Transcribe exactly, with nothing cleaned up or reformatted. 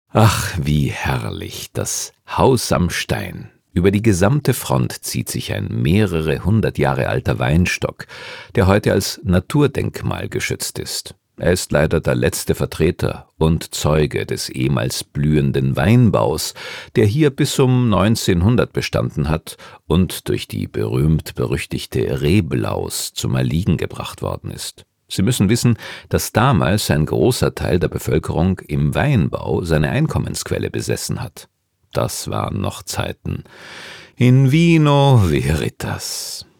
Ach, wie herrlich, das Haus am Stein. Über die gesamte Front zieht sich ein mehrere hundert Jahre alter Weinstock, der heute als Naturdenkmal geschützt ist. Er ist leider der letzte Vertreter und Zeuge des ehemals blühenden Weinbaus, der hier bis um neunzehnhundert bestanden hat und durch die berühmt-berüchtigte Reblaus zum Erliegen gebracht worden ist. Sie müssen wissen, dass damals ein großer Teil der Bevölkerung im Weinbau seine Einkommensquelle besessen hat. Das waren noch Zeiten. In vino veritas.